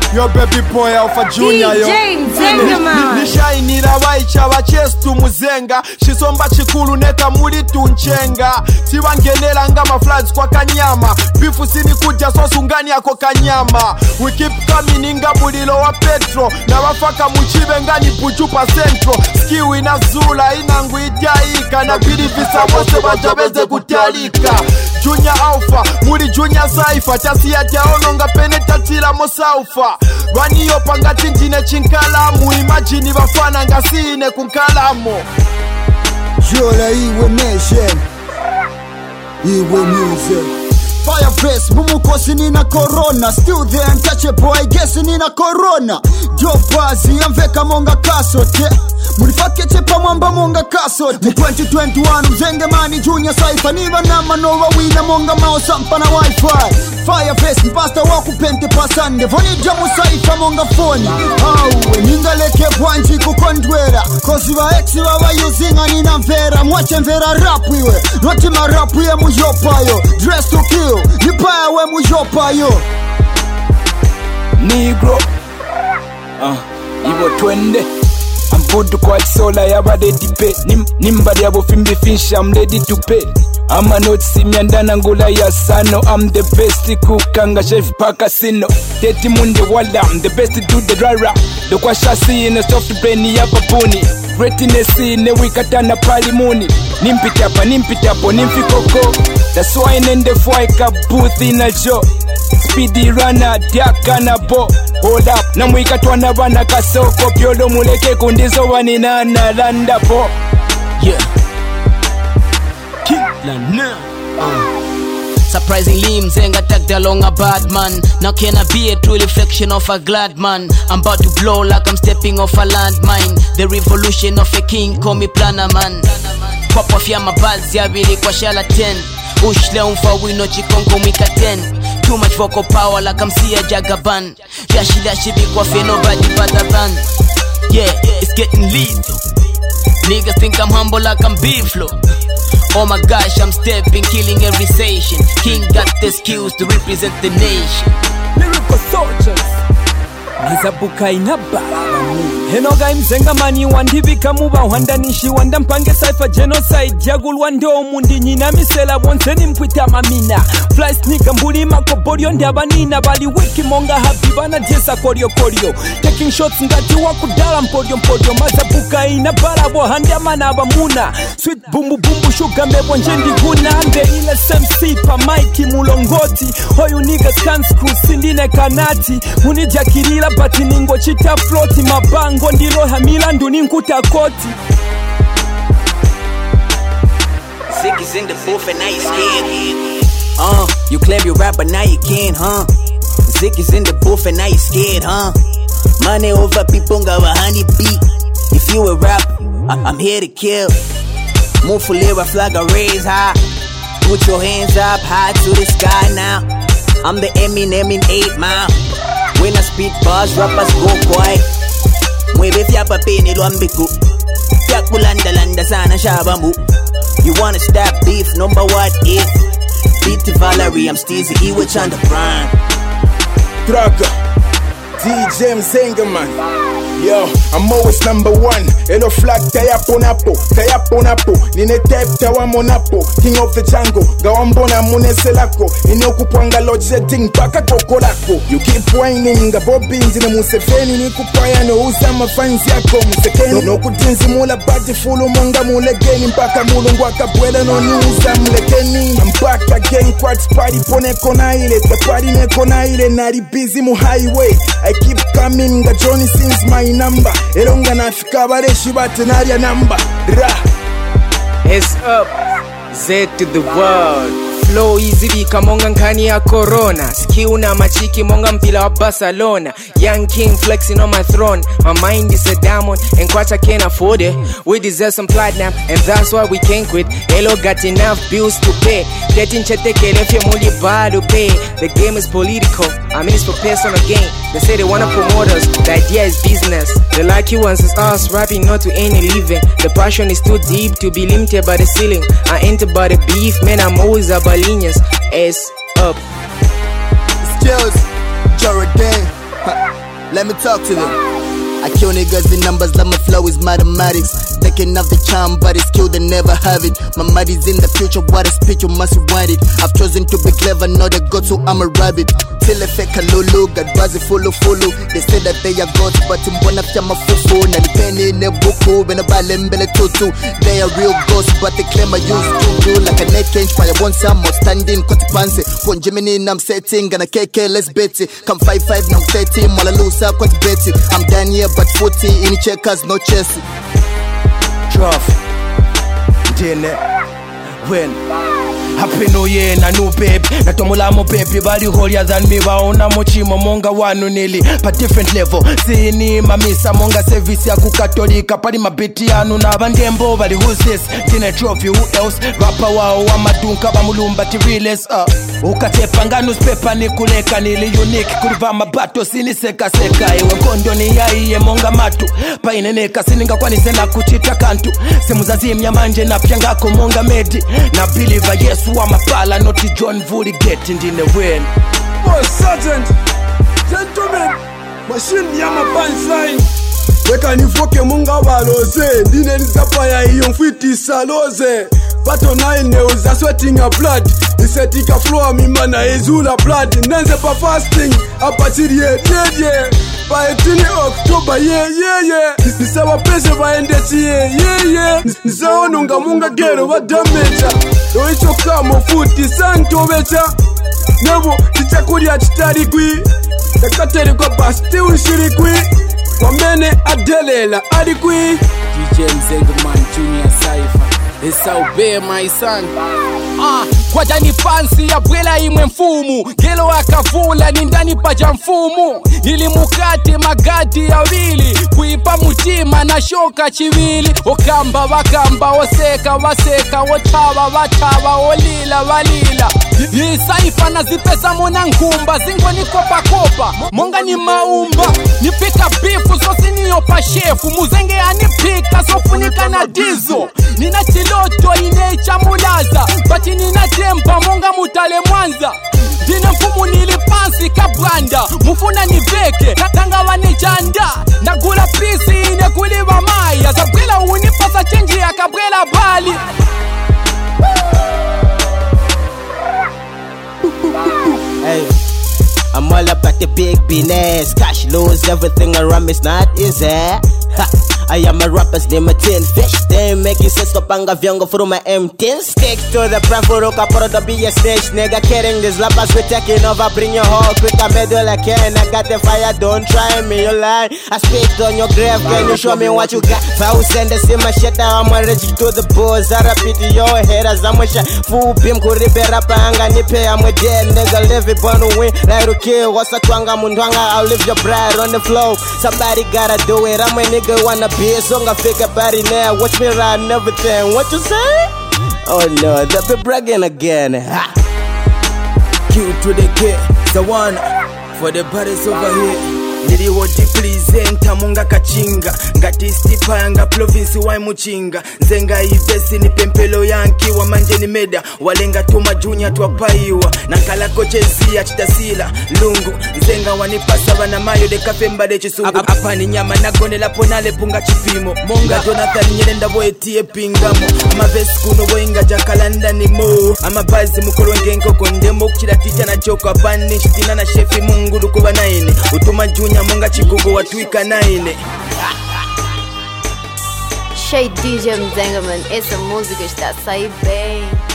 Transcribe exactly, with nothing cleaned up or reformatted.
Yo baby boy Alpha Junior yo nishainira waicha wachestu muzenga Shisomba chikulu neka muri tunchenga Siwangenela nga maflags kwa kanyama Bifu sini kuja sosungani yako kanyama We keep coming inga mulilo wa petro Na wafaka mchibe ngani puchupa centro Skiwi ina zula inangu itiaika Na bili visa wose wajabeze kutalika Junior Alpha, muri Junior Cypher Tasi ya tiaono nga penetatila mosaufa Wani yopa nga tinjine chinkalamu Imagine wafana nga sine kunkalamu Jola iwe nation Iwe music Fireface, bumukosi nina corona Still the untouchable, I guess nina corona Jobazi, amveka monga kasote Mulifake chepa mwamba monga kasote Mu twenty twenty-one, mzenge mani Junior Cypher Niba nama nowa wina monga mao sampa na wifi Fireface, mpasta waku pente pasande Voni jamu Cypher monga phone Awe, ninga leke bwanji kukondwera Kozi wa exi wa wa yuzinga nina mvera Mwache mvera rapu iwe Noti ma rapu ye mujopa yo Dress to kill Nipaya we mujopa yo Negro uh, Ivo twende I'm good to quite sola yaba ready pay Nim, Nimba yabo fimbi fish I'm ready to pay I'm a not simiandana ngula ya sano I'm the best kukanga chef paka sino Teti munde wala I'm the best to the rara The kwa shasi in a soft brain ya papuni Greatness in a wikatana pali muni Nimpitapa, nimpitapo, nimfikoko That's why in the foika booth in a show Speedy runner, diaka na bo Hold up, na mwikatwana wana kasoko Pyolo muleke kundizo wanina na landa po Yeah Kila na uh. Surprisingly, Mzenga tagged along a bad man. Now can I be a true reflection of a glad man? I'm about to blow like I'm stepping off a landmine. The revolution of a king, call me planner man. Pop off ya mabazi ya bili kwa shala ten. Ushle umfa wino chikongo mwika ten. Too much vocal power like I'm Sia Jagaban. Yashi dashi big wafe nobody but the band. Yeah, it's getting lethal. Niggas think I'm humble like I'm B-Flow. Oh my gosh, I'm stepping, killing every station. King got the skills to represent the nation. Lyrical soldiers Nizabuka inabara Henoga imzenga mani wandibika muba Wandanishi wandampange Cypher genocide Jagul wando mundi nyina misela Wonseni mpwita mamina Fly sneaker mbuli mako borio Ndiabanina bali wiki monga happy Bana jesa koryo koryo Taking shots ngati wakudala mpodio mpodio Mazabuka inabara Bohandi amana abamuna Sweet bumbu bumbu sugar mebo njendi guna Ande ile S M C pa Mikey mulongoti Hoyu niggas can't screw sindine kanati Munija kirila bati ningo chita floti Mabango ndilo hamila nduni nkuta koti Zick is in the booth and now you scared Uh, you claim you rap but now you can't, huh? Zick is in the booth and now you scared, huh? Money over people got a honey beat If you a rap, I- I'm here to kill Move for lyra flag a raise high Put your hands up high to the sky now I'm the Eminem in eight mile When I speak bars, rappers go quiet Mwebe fyapa peni lwambiku Fyakulanda landa sana shabamu You wanna stop beef, number what if Beat to Valerie, I'm Steezy E with Chanda Prime Traga D J Mzenga man Yo, I'm always number one Elo flag tayapo napo, tayapo napo Nine tape tawamo napo King of the jungle, gawambona munese lako Nine okupwanga load setting, paka koko lako You keep whining, nga bobinzi ne musefeni Nikupaya no uza mafanzi yako musekeni No kutinzi mula bati fulu monga mulegeni Mpaka mulungu akabwela no niuza mlekeni I'm back again, quads party pone kona ile The party ne kona ile, nari busy mu highway I keep coming, nga Johnny since my number Elonga nafika bareshi bate naria number Ra It's up Z to the world Flow easy bika monga nkani ya corona Skill na machiki monga mpila wa Barcelona Young king flexing on my throne My mind is a diamond and kwacha can't afford it We deserve some platinum and that's why we can't quit Elo got enough bills to pay Tetin chete kelefye muli badu pay The game is political, I mean it's for personal gain They say they wanna promote us, the idea is business The lucky ones is us, rapping not to any living The passion is too deep to be limited by the ceiling I enter by the beef, man I'm always about linjas. S up. Skills, Jordan. Let me talk to them. I kill niggas in numbers like my flow is mathematics. They can have the charm, but it's skill, they never have it. My mind is in the future, what I speak, you must rewind it. I've chosen to be clever, not a god, so I'm a rabbit. Till I fake a lulu, God was a follow follow. They say that they are gods, but in one of them a fufu. And the penny in the buku, when a balembele tutu. They are real ghosts, but they claim I use to do. Like a neck change, fire one some more standing, cut panse. One Jiminy, I'm setting, and a K K, let's bet it. Come five five, now I'm setting, while I lose up, cut bet it. I'm done here, but forty in checkers, no chess. Drop Dine When Happy New Year na new babe Natomula mo baby bali holier than me Waona mochimo monga wanu nili Pa different level Sini mamisa monga service ya kukatolika Pali mabiti anu na bangembo Bali who's this? Dine trophy who else? Rapper wao wa madunka Bamulumba tiriles uh. Ukatepa nga newspaper ni kuleka Nili unique kuliva mabato Sini seka seka Ewe kondo ni ya iye monga matu Pa ineneka sininga kwani sena kuchita kantu Semu za zimya manje na piangako monga medi Na believer Yesu wa mapala Noti John Vuli getting in the wind. Oh sergeant, gentlemen, machine ya mapansign Weka nifoke munga waloze Dine nitapa ya iyo mfiti saloze Bato nine neuza sweating a blood Nisetika flow mimana ezula blood Nenze pa fasting, apatiri ye ye ye Pa etini October ye ye ye Nisawa pese vaendeti ye ye ye Nisawa nunga munga gero wa dameja Yo icho kamo futi santo vecha Nebo tichakuri ya chitari kwi Nakateri kwa basti unshiri kwi Wamene adelela adikwi D J Mzengaman Junior Cypher It's out there my son. Ah, kwa jani fansi ya bwela imwe mfumu Gelo akavula ni ndani paja mfumu Nilimukati magati ya wili Kuipa mutima na shoka chiwili Okamba wakamba oseka waseka Ochawa wachawa olila walila Hii saifa na zipesa mona nkumba Zingo ni kopa kopa Monga ni maumba Nipika bifu sosi ni yopa shefu Muzenge anipika sofunika na dizo Nina chiloto inecha mulaza Bati nina tempa monga mutale mwanza Dina mfumu nilipansi kabranda Mufuna niveke Tanga wanijanda Nagula pisi ine kuliwa maya Zabwela unipasa chenji ya kabrela bali Hey, I'm all about the big business. Cash lose everything around me, it's not easy. Ha. I am a rapper's name a tin fish. They make you sense to panga viongo through my M ten. Stick to the plan for roka for the be a snitch. Nigga kidding, these lappers we taking over. Bring your whole quick a middle I can. I got the fire, don't try me, you lie. I spit on your grave, can you show me what you got? If I will send this in my shit, I'm allergic to the boys. I repeat your head as I'm a shot. Fool bim kuribe rapa anga nipe. I'm a dead nigga, live it, born to win. Like to kill, what's a twanga mundwanga? I'll leave your bride on the floor. Somebody gotta do it, I'm a nigga wanna be a song I fake a body now. Watch me ride and everything. What you say? Oh no, they be bragging again. Ha. Q to the K, the one for the bodies over here. Nili woti presenta munga kachinga Ngati stipa yanga province wa muchinga Nzenga ivesi ni pempelo yanki wa manje ni meda Walenga tuma junior tuwapaiwa Nankala kochezi ya chitasila lungu Nzenga wanipasa wana mayo de kafemba de chisungu Apa ni nyama nagone la ponale punga chipimo Monga Jonathan nyelenda boetie pingamo Ama vesi kuno boinga jakalanda ni mo Ama bazi mukuru ngenko kondemo Kuchila ticha na choko abani Shitina na shefi mungu dukuba naini Utuma junior Munga chikugo watuika naine. Shade D J Mzengaman, essa música está a sair bem.